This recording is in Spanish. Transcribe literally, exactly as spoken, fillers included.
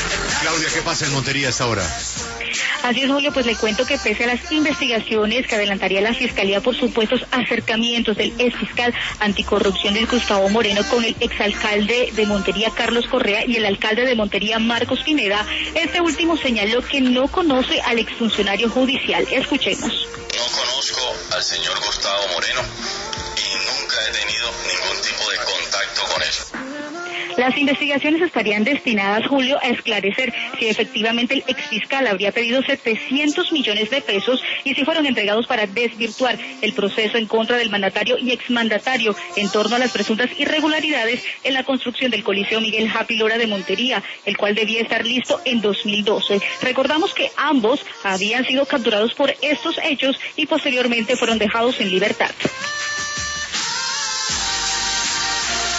Claudia, ¿qué pasa en Montería a esta hora? Así es, Julio, pues le cuento que pese a las investigaciones que adelantaría la Fiscalía por supuestos acercamientos del exfiscal anticorrupción de Gustavo Moreno con el exalcalde de Montería, Carlos Correa, y el alcalde de Montería, Marcos Pineda, este último señaló que no conoce al exfuncionario judicial. Escuchemos. No conozco al señor Gustavo Moreno y nunca he tenido ningún tipo de contacto con él. Las investigaciones estarían destinadas, Julio, a esclarecer si efectivamente el exfiscal habría pedido setecientos millones de pesos y si fueron entregados para desvirtuar el proceso en contra del mandatario y exmandatario en torno a las presuntas irregularidades en la construcción del Coliseo Miguel Happy Lora de Montería, el cual debía estar listo en dos mil doce. Recordamos que ambos habían sido capturados por estos hechos y posteriormente fueron dejados en libertad.